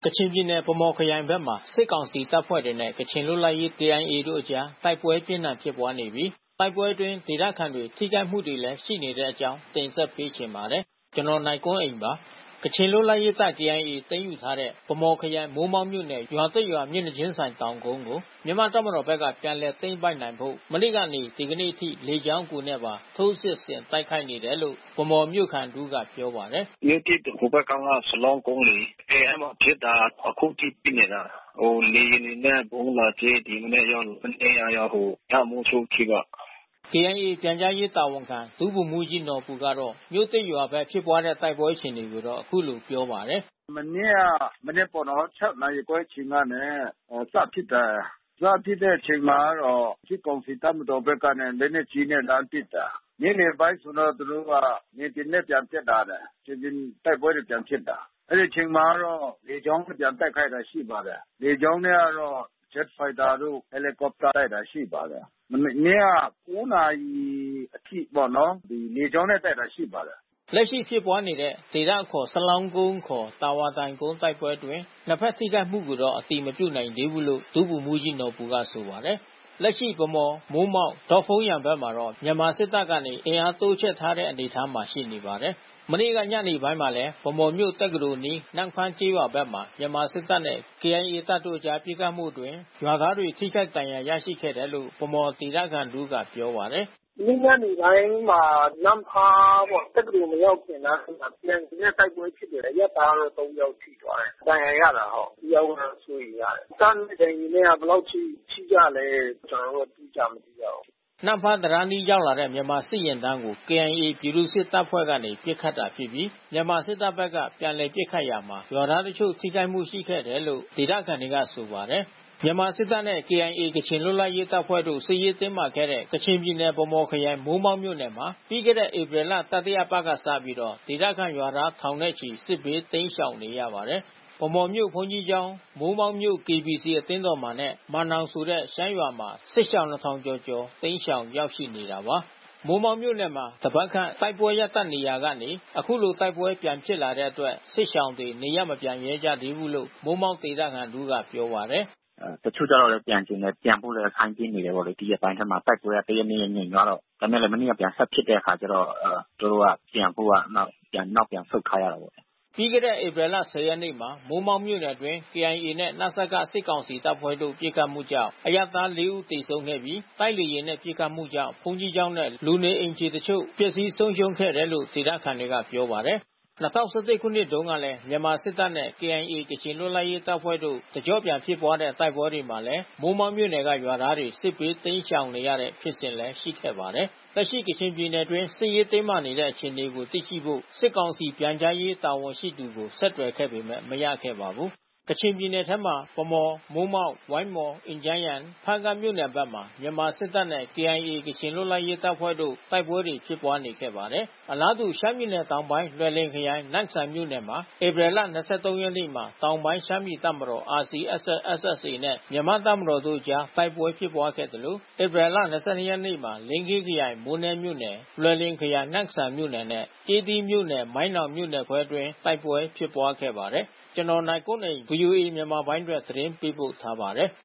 ကချင်ပြည်နယ်ဗန်းမော်ခရိုင်ဘက်မှာစစ်ကောင်စီတပ်ဖွဲ့တွေနဲ့ကချင်လွတ်လပ်ရေး KIA တို့အကြားတိုက်ပွဲပြင်းထန်ဖြစ်ပွါးနေပြီးတိုက်ပွဲအတွင်းဒေသခံတွေထိခိုက်မှုတွေလည်းရှိနေတဲ့အကြောင်းတင်ဆက်ပေးချင်ပါတယ်။ နိုင်ကွန်းအိန်ပါကချင်လွတ်လပ်ရေးတပ် KIA သိမ်းယူထားတဲ့ဗန်းမော်ခရိုင်မိုးမောက်မြို့နယ်ရွာသစ်ရွာမျက်နှာချင်းဆိုင်တောင်ကုန်းကိုမြန်မာတပ်မတော်ဘက်ကပြန်လည်သိမ်းပိုက်နိုင်ဖို့မနေ့ကနေဒီကနေ့အထိလေကြောင်းကူနဲ့ပါထိုးစစ်ဆင်တိုက်ခိုက်နေတယ်လို့ဗန်းမော်မြို့ခံတူကပြောပါတယ်။မြို့သစ်ဟိုဘက်ကစလောင်းကုန်းလေအဲ့မှာဖြစ်တာအခုထိပြနေတာလေယာဉ်တွေနဲ့ဘုံလာကျဲဒီမနေ့ရောက်မနေ့ရောက်ရမိုးချုပ်ထိက KIA ပြန်ကြားရေးတာဝန်ခံဒုဗိုလ်မှူးကြီးနော်ဘူကတော့မြို့သစ်ရွာဘက်ဖြစ်ပွါးတဲ့တိုက်ပွဲအခြေအနေကိုတော့အခုလိုပြောပါတယ်။မနေ့ပေါ်တော့6နာရီခွဲချိန်ကနေစဖြစ်တယ်။စဖြစ်တဲ့အချိန်မှာတော့စစ်ကောင်စီတပ်မတော်ဘက်ကနေလက်နက်ကြီးနဲ့လှမ်းပစ်တာ။နေ့လယ်ပိုင်းဆိုတော့သူတို့ကမြေပြင်နဲ့ပြန်တက်လာတယ်။မြေပြင်တိုက်ပွဲတွေပြန်ဖြစ်တာ။အဲဒီအချိန်မှာတော့လေကြောင်းပြန်တိုက်ခိုက်တာရှိပါတယ်။လေကြောင်းနဲ့ကတော့Jet Fighter တို့ Helicopter တိုက်တာရှိပါတယ်။မနေ့က9နာရီအထိပေါ့နော်လေကြောင်းနဲ့တိုက်တာရှိပါတယ်။လက်ရှိဖြစ်ပွါးနေတဲ့ဒေသအခေါ်စလောင်းကုန်းခေါ်တာဝါတိုင်ကုန်းတိုက်ပွဲအတွင်းနှစ်ဖက်ထိခိုက်မှုကိုတော့အတည်မပြုနိုင်သေးဘူးလို့ဒုဗိုလ်မှူးကြီးနော်ဘူကဆိုပါတယ်။လက်ရှိဗန်းမော်မိုးမောက်ဒေါ့ဖုန်းယန်ဘက်မှာတော့မြန်မာစစ်တပ်ကနေအင်အားတိုးချဲ့ထားတဲ့အနေအထားမှာရှိနေပါတယ်။မနေ့ကညနေပိုင်းမှာလည်းဗန်းမော်မြို့တက္ကသိုလ်အနီးနန့်ဖန်းကျေးရွာဘက်မှာမြန်မာစစ်တပ်နဲ့ KIA တပ်တို့အကြားပစ်ခတ်မှုအတွင်းရွာသားတွေထိခိုက်ဒဏ်ရာရရှိခဲ့တယ်လို့ဗန်းမော်ဒေသခံတူကပြောပါတယ်။ညနေပိုင်းမှာနန့်ဖန်းပေါ့တက္ကသိုလ်မရောက်ခင်နားမှာပြန်တဲ့တိုက်ပွဲဖြစ်တယ်။ရပ်သားတော့3ယောက်ထိသွားတယ်။ဒဏ်ရာရတာတယောက်ကတော့စိုးရိမ်ရတယ်။တပ်နဲ့ KIA နဲ့ဘယ်လောက်ထိကြလဲကျွန်တော်တို့အတိအကျမသိရဘူး။နန့်ဖန်းတံတားနီးရောက်လာတဲ့မြန်မာစစ်ယာဉ်တန်းကို KIA ပြည်သူ့စစ်တပ်ဖွဲ့ကနေပစ်ခတ်တာဖြစ်ပြီးမြန်မာစစ်တပ်ဘက်ကပြန်လည်ပစ်ခတ်ရာမှာရွာသားတချို့ထိခိုက်မှုရှိခဲ့တယ်လို့ဒေသခံတွေကဆိုပါတယ်။မြန်မာစစ်တပ်နဲ့ KIA ကချင်လွတ်လပ်ရေးတပ်ဖွဲ့တို့စစ်ရေးတင်းမာခဲ့တဲ့ကချင်ပြည်နယ်ဗန်းမော်ခရိုင်မိုးမောက်မြို့နယ်မှာပြီးခဲ့တဲ့ဧပြီလတတိယပတ်ကစပြီးဒေသခံရွာသားထောင်နဲ့ချီစစ်ဘေးတိမ်းရှောင်နေရပါတယ်။ဗန်းမော်မြို့ဘုန်းကြီးကျောင်းမိုးမောက်မြို့ KBC အသင်းတော်မှာနဲ့မန်နောင်ဆိုတဲ့ရှမ်းရွာမှာစစ်ရှောင်2000ကျော်တိမ်းရှောင်ရောက်ရှိနေတာပါ။မိုးမောက်မြို့နယ်မှာတပတ်ခန့်တိုက်ပွဲရပ်တန့်နေရာကနေအခုလိုတိုက်ပွဲပြန်ဖြစ်လာတဲ့အတွက်စစ်ရှောင်တွေနေရပ်မပြန်ရဲကြသေးဘူးလို့မိုးမောက်ဒေသခံတူကပြောပါတယ်တချို့ကျတော့လည်းပြန်ကျင်တယ်ပြန်ဖို့လည်းခိုင်းပြနေတယ်ပေါ့လေဒီရက်ပိုင်းထဲမှာတိုက်ပွဲကတရက်နေ့ညင်သွားတော့ဒါမဲ့လည်းမနေ့ကပြန်ဆက်ဖြစ်တဲ့အခါကျတော့တို့ကပြန်ဖို့ကနောက်ပြန်ဆုတ်ထားရတာပေါ့ပြီးခဲ့တဲ့ဧပြီလ10ရက်နေ့မှာမိုးမောက်မြို့နယ်အတွင်း KIA နဲ့နစကစစ်ကောင်စီတပ်ဖွဲ့တို့ပစ်ခတ်မှုကြောင့်အရပ်သား4ဦးသေဆုံးခဲ့ပြီးတိုက်လေယာဉ်နဲ့ပစ်ခတ်မှုကြောင့်ဘုန်းကြီးကျောင်းနဲ့လူနေအိမ်ခြေတချို့ပျက်စီးဆုံးရှုံးခဲ့တယ်လို့ဒေသခံတွေကပြောပါတယ်2011ခုနှစ်တုန်းကလည်းမြန်မာစစ်တပ်နဲ့ KIA ကချင်လွတ်လပ်ရေးတပ်ဖွဲ့တို့တကြော့ပြန်ဖြစ်ပွါးတဲ့တိုက်ပွဲတွေမှာလည်းမိုးမောက်မြို့နယ်ကရွာသားတွေစစ်ဘေးတိမ်းရှောင်နေရတဲ့ဖြစ်စဉ်လည်းရှိခဲ့ပါတယ်။လက်ရှိကချင်ပြည်နယ်အတွင်းစစ်ရေးတင်းမာနေတဲ့အခြေအနေကိုသိရှိဖို့စစ်ကောင်စီပြန်ကြားရေးတာဝန်ရှိသူကိုဆက်သွယ်ခဲ့ပေမဲ့မရခဲ့ပါဘူး။ကချင်ပြည်နယ်ထဲမှာဗန်းမော်မိုးမောက်ဝိုင်းမော်အင်ဂျန်းယန်ဖားကန့်မြို့နယ်ဘက်မှာမြန်မာစစ်တပ်နဲ့ KIA ကချင်လွတ်လပ်ရေးတပ်ဖွဲ့တို့တိုက်ပွဲတွေဖြစ်ပွါးနေခဲ့ပါတယ်။အလားတူရှမ်းပြည်နယ်တောင်ပိုင်းလွိုင်လင်ခရိုင်နန့်ဆန်မြို့နယ်မှာဧပြီလ23ရက်နေ့မှာတောင်ပိုင်းရှမ်းပြည်တပ်မတော် RCSS/SSA နဲ့မြန်မာတပ်မတော်တို့အကြားတိုက်ပွဲဖြစ်ပွါးခဲ့တယ်လို့ဧပြီလ22ရက်နေ့မှာလင်းခေးခရိုင်မိုးနဲမြို့နယ်လွိုင်လင်ခရိုင်နန့်ဆန်မြို့နယ်နဲ့ကျေးသီးမြို့နယ်မိုင်းနောင်မြို့နယ်ခွဲအတွင်းတိုက်ပွဲဖြစ်ပွါးခဲ့ပါတယ်။နိုင်ကွန်းအိန် VOA မြန်မာပိုင်းအတွက်သတင်းပေးပို့ထားပါတယ်။